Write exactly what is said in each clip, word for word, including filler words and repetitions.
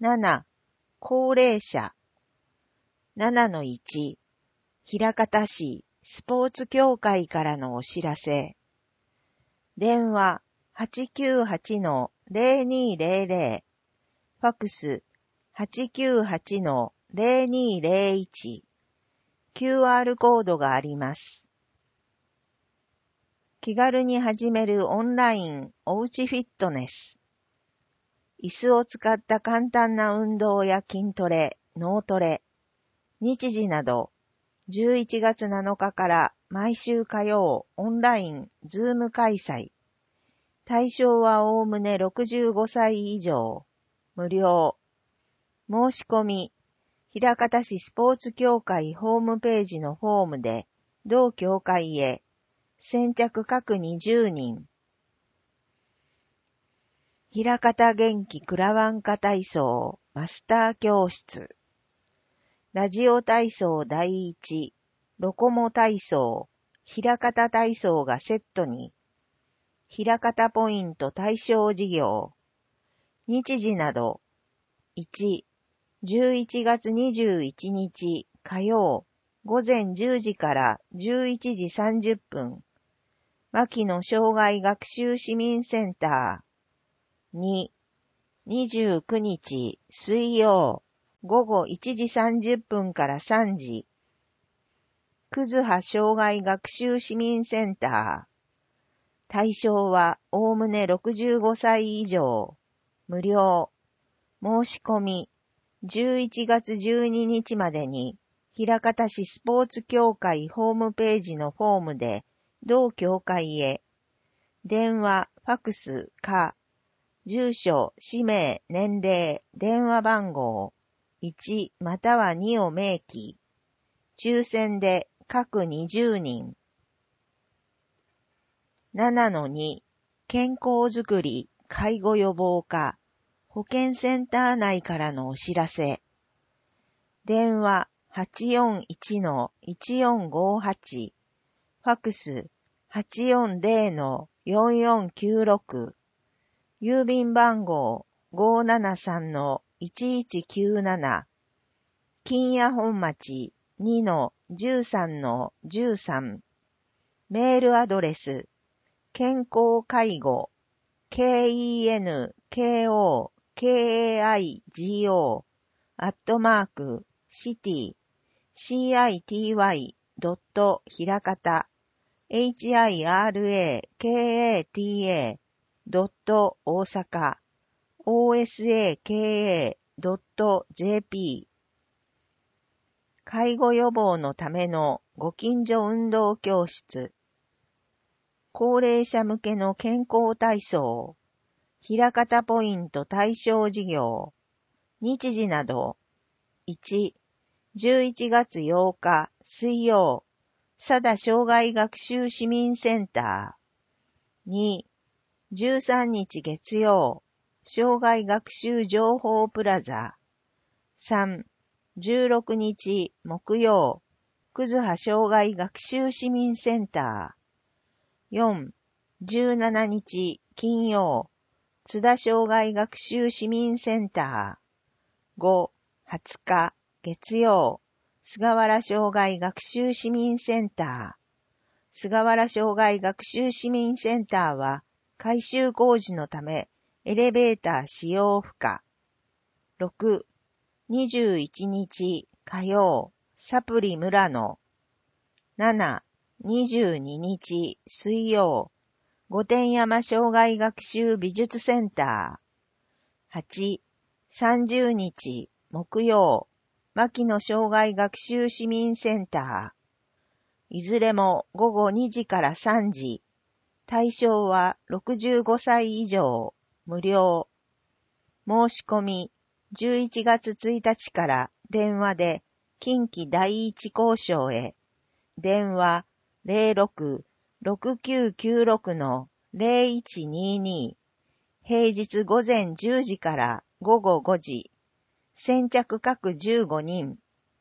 なな、高齢者。ななのいち、枚方市スポーツ協会からのお知らせ。電話 はちきゅうはちのゼロにゼロゼロ、ファックス はちきゅうはちのゼロにゼロいち、キューアール コードがあります。気軽に始めるオンラインおうちフィットネス。椅子を使った簡単な運動や筋トレ、脳トレ、日時など、じゅういちがつなのかから毎週火曜オンラインズーム開催。対象はおおむねろくじゅうごさい以上。無料。申し込み、枚方市スポーツ協会ホームページのフォームで、同協会へ、先着各にじゅうにん。枚方元気クラワンカ体操マスター教室。ラジオ体操だいいち、ロコモ体操、枚方体操がセットに、枚方ポイント対象事業。日時など、いち、じゅういちがつにじゅういちにち火曜、午前じゅうじからじゅういちじさんじゅっぷん、牧野障害学習市民センター。に、にじゅうくにち水曜、午後いちじさんじゅっぷんからさんじ、葛葉障害学習市民センター。対象はおおむねろくじゅうごさい以上。無料。申し込み、じゅういちがつじゅうににちまでに、枚方市スポーツ協会ホームページのフォームで、同協会へ、電話、ファックスか、住所、氏名、年齢、電話番号、いちまたはにを明記、抽選で各にじゅうにん。ななのに、健康づくり、介護予防課、保健センター内からのお知らせ。電話 はちよんいちのいちよんごはち、ファックス はちよんゼロのよんよんきゅうろく、郵便番号 ごーななさんのいちいちきゅうなな、金谷本町 にのじゅうさんのじゅうさん、メールアドレス、健康介護、ケーイーエヌケーオーケーエーアイジーオー、アットマーク、シティ、シーアイティーワイ ドット、ひらかた、エイチアイアールエーケーエーティーエー、ドット、大阪、オーエスエーケーエー、ドット、ジェーピー。介護予防のためのご近所運動教室。高齢者向けの健康体操。枚方ポイント対象事業。日時など。いち、じゅういちがつようか水曜、佐田障害学習市民センター。に、じゅうさんにち月曜、障害学習情報プラザ。さん、じゅうろくにち木曜、葛葉障害学習市民センター。よん、じゅうしちにち金曜、津田障害学習市民センター。ご、はつか月曜、菅原障害学習市民センター。菅原障害学習市民センターは改修工事のためエレベーター使用不可。ろく、にじゅういちにち火曜、サプリ村野。なな、にじゅうににち水曜、御殿山障害学習美術センター。はち、さんじゅうにち木曜、牧野障害学習市民センター。いずれもごごにじからさんじ。対象はろくじゅうごさい以上。無料。申し込み、じゅういちがつついたちから電話で近畿第一交渉へ。電話 ゼロろく ろくきゅうきゅうろく のゼロいちにーにー。平日午前じゅうじからごごごじ。先着各じゅうごにん。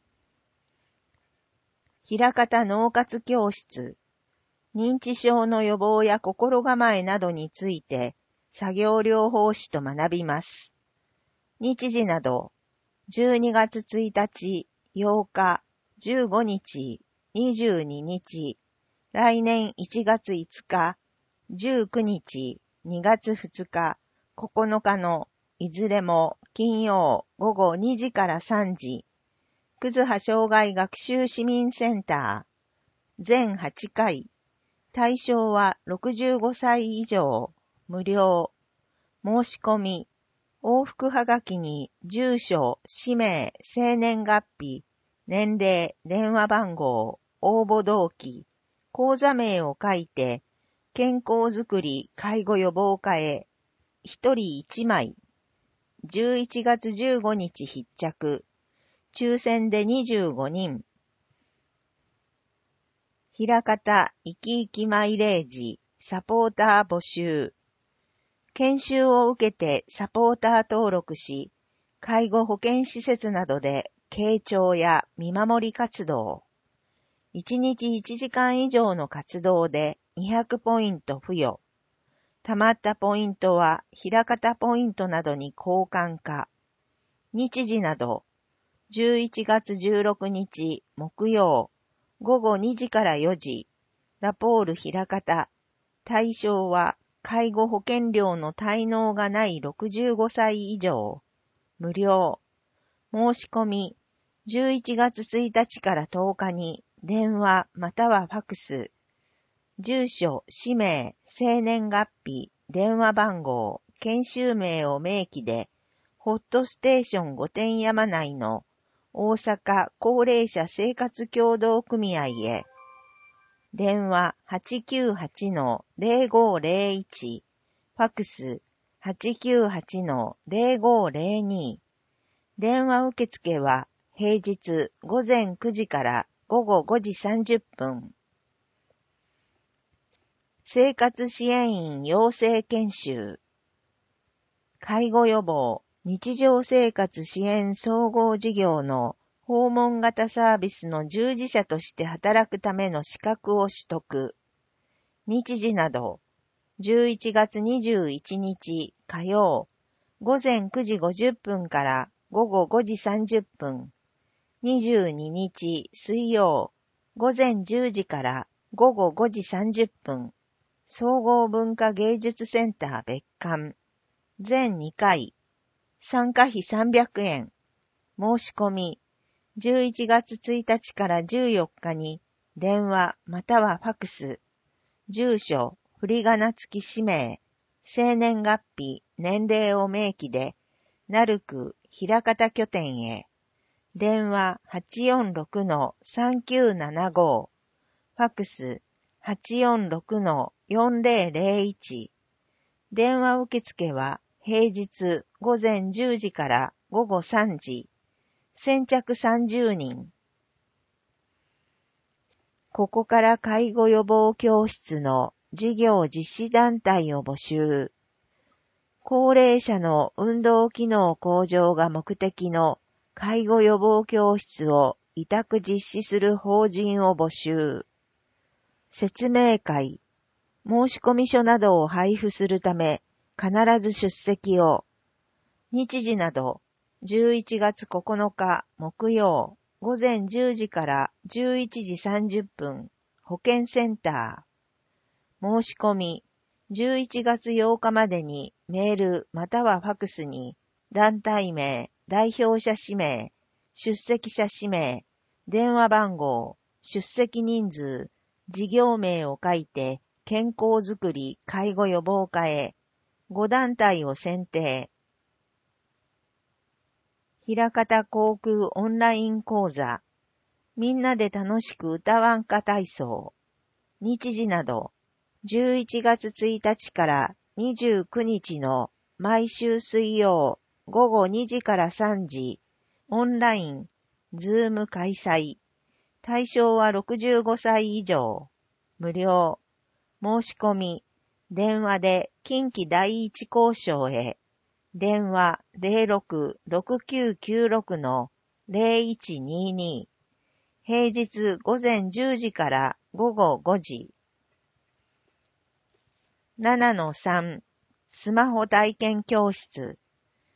枚方脳活教室。認知症の予防や心構えなどについて作業療法士と学びます。 日時など、じゅうにがつついたち、ようか、じゅうごにち、にじゅうににち、来年いちがついつか、じゅうくにち、にがつふつか、ここのかのいずれも金曜ごごにじからさんじ、葛葉障害学習市民センター、全はちかい、対象はろくじゅうごさい以上、無料、申し込み、往復はがきに住所、氏名、生年月日、年齢、電話番号、応募動機、講座名を書いて、健康づくり介護予防課へ、一人一枚、じゅういちがつじゅうごにち必着、抽選でにじゅうごにん、平方生き生きマイレージサポーター募集。研修を受けてサポーター登録し、介護保健施設などで傾聴や見守り活動。いちにちいちじかん以上の活動でにひゃくポイント付与。貯まったポイントは平方ポイントなどに交換化。日時など、じゅういちがつじゅうろくにち木曜、ごごにじからよじ、ラポール平方。対象は介護保険料の滞納がないろくじゅうごさい以上。無料。申し込み、じゅういちがつついたちからとおかに電話またはファクス。住所、氏名、生年月日、電話番号、研修名を明記で、ホットステーション御殿山内の大阪高齢者生活協同組合へ。電話 はちきゅうはちのぜろごぜろいち、ファクス はちきゅうはちのぜろごぜろに。電話受付は平日ごぜんくじからごごごじさんじゅっぷん。生活支援員養成研修。介護予防、日常生活支援総合事業の訪問型サービスの従事者として働くための資格を取得。日時など、じゅういちがつにじゅういちにち火曜、ごぜんくじごじゅっぷんからごごごじさんじゅっぷん。にじゅうににち水曜、ごぜんじゅうじからごごごじさんじゅっぷん。総合文化芸術センター別館。全にかい。参加費さんびゃくえん。申し込み。じゅういちがつついたちからじゅうよっかに電話またはファクス。住所、振り仮名付き氏名、生年月日、年齢を明記で、なるく平方拠点へ。電話 はちよんろくのさんきゅうななご。ファクス はちよんろくのよんぜろぜろいち。電話受付は平日ごぜんじゅうじからごごさんじ。先着さんじゅうにん。ここから介護予防教室の事業実施団体を募集。高齢者の運動機能向上が目的の介護予防教室を委託実施する法人を募集。説明会、申込書などを配布するため必ず出席を。日時などじゅういちがつここのか木曜ごぜんじゅうじからじゅういちじさんじゅっぷん保健センター。申し込みじゅういちがつようかまでにメールまたはファクスに団体名、代表者氏名、出席者氏名、電話番号、出席人数、事業名を書いて健康づくり介護予防課へご団体を選定。平方航空オンライン講座、みんなで楽しく歌わんか体操。日時などじゅういちがつついたちからにじゅうくにちの毎週水曜ごごにじからさんじ、オンライン、ズーム開催。対象はろくじゅうごさい以上。無料。申し込み。電話で近畿第一交渉へ。電話 ぜろろくろくきゅうきゅうろくのぜろいちにに。平日ごぜんじゅうじからごごごじ。ななのさん スマホ体験教室。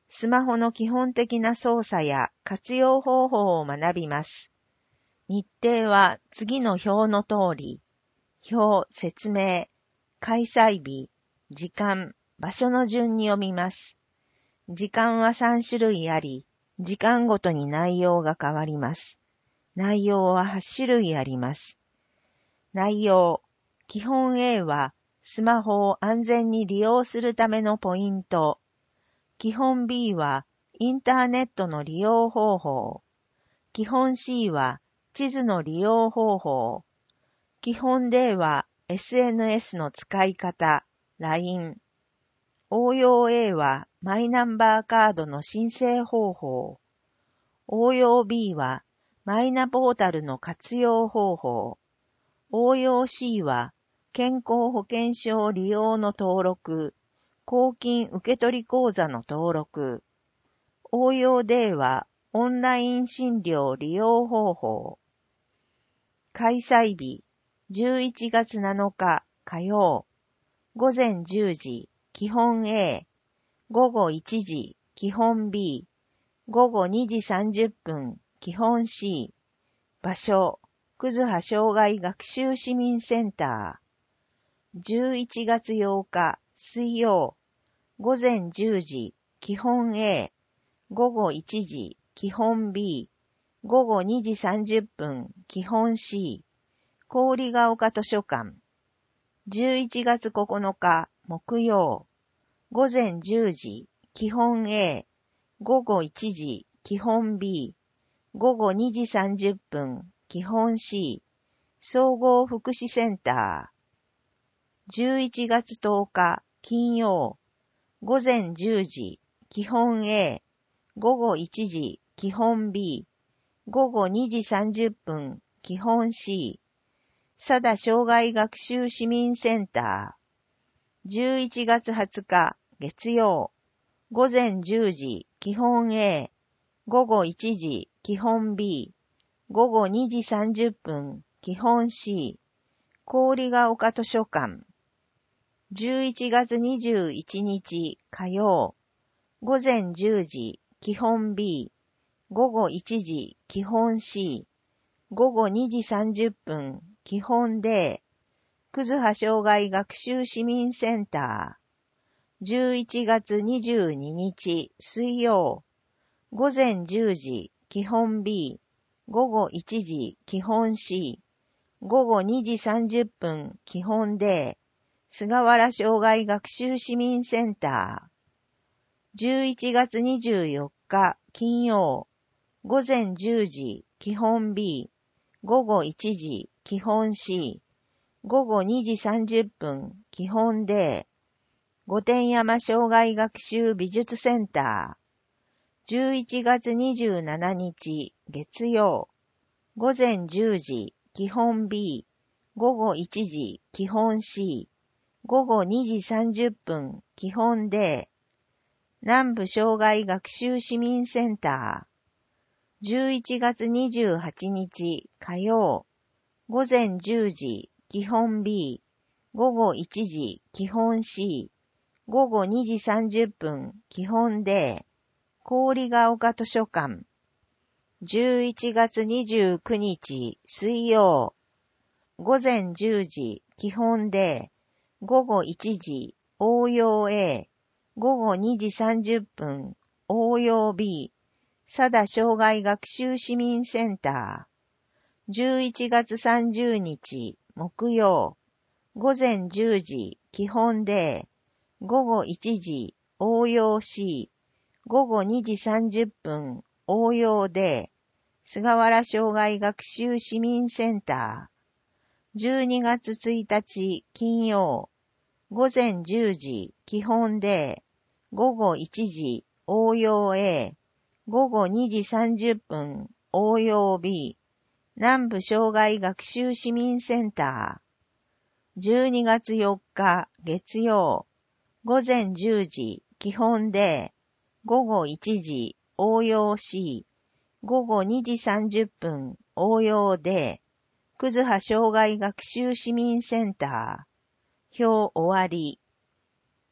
スマホの基本的な操作や活用方法を学びます。日程は次の表の通り、表、説明、開催日、時間、場所の順に読みます。時間はさん種類あり、時間ごとに内容が変わります。内容ははち種類あります。内容、基本 A はスマホを安全に利用するためのポイント。基本 B はインターネットの利用方法。基本 C は地図の利用方法。基本 D は エスエヌエス の使い方、ライン。応用 A はマイナンバーカードの申請方法。応用 B はマイナポータルの活用方法。応用 C は健康保険証利用の登録、公金受取口座の登録。応用 D はオンライン診療利用方法。開催日、じゅういちがつなのか火曜、午前じゅうじ、基本 A、午後いちじ、基本 B、午後にじさんじゅっぷん、基本 C、場所、くずは障害学習市民センター、じゅういちがつようか水曜、午前じゅうじ、基本 A、午後いちじ、基本 B、午後にじさんじゅっぷん、基本 C、郡ヶ丘図書館、じゅういちがつここのか木曜、午前じゅうじ、基本 A、午後いちじ、基本 B、午後にじさんじゅっぷん、基本 C、総合福祉センター、じゅういちがつとおか金曜、午前じゅうじ、基本 A、午後いちじ、基本 B、午後にじさんじゅっぷん、基本 C、佐田障害学習市民センター、じゅういちがつはつか月曜、午前じゅうじ、基本 A、午後いちじ、基本 B、午後にじさんじゅっぷん、基本 C、郡ヶ丘図書館、じゅういちがつにじゅういちにち火曜、午前じゅうじ、基本 B、午後いちじ、基本 C、午後にじさんじゅっぷん、基本 D、くずは障害学習市民センター、じゅういちがつにじゅうににち水曜、午前じゅうじ、基本 B、午後いちじ、基本 C、午後にじさんじゅっぷん、基本 D、菅原障害学習市民センター、じゅういちがつにじゅうよっか金曜、午前じゅうじ、基本 B、午後いちじ、基本 C、午後にじさんじゅっぷん、基本 D、御殿山障害学習美術センター、じゅういちがつにじゅうしちにち月曜、午前じゅうじ、基本 B、午後いちじ、基本 C、午後にじさんじゅっぷん、基本 D、南部障害学習市民センター、じゅういちがつにじゅうはちにち火曜、午前じゅうじ、基本 B、午後いちじ、基本 C、午後にじさんじゅっぷん、基本 D、郡ヶ丘図書館、じゅういちがつにじゅうくにち水曜、午前じゅうじ、基本 D、午後いちじ、応用 A、午後にじさんじゅっぷん、応用 B、佐田障害学習市民センター、じゅういちがつさんじゅうにち木曜、午前じゅうじ、基本 D、午後いちじ、応用 C、午後にじさんじゅっぷん、応用 D、菅原障害学習市民センター、じゅうにがつついたち金曜、午前じゅうじ、基本 D、午後いちじ、応用 A、午後にじさんじゅっぷん、応用 B、南部障害学習市民センター、じゅうにがつよっか月曜、午前じゅうじ、基本 D、午後いちじ、応用 C、午後にじさんじゅっぷん、応用 D、くずは障害学習市民センター、表終わり。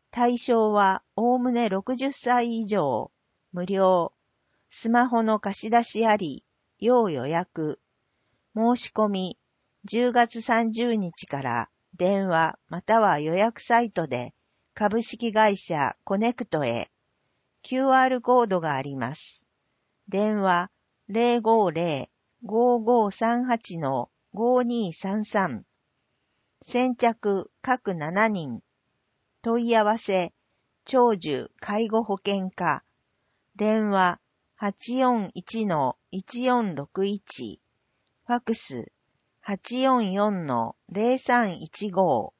対象はおおむねろくじゅっさい以上、無料、スマホの貸し出しあり、要予約、申し込み、じゅうがつさんじゅうにちから電話または予約サイトで株式会社コネクトへ キューアール コードがあります。電話 ゼロごゼロ ごごさんはち ごにさんさん 先着各しちにん問い合わせ長寿介護保険課電話 はちよんいちのいちよんろくいち ファクス はちよんよんのゼロさんいちご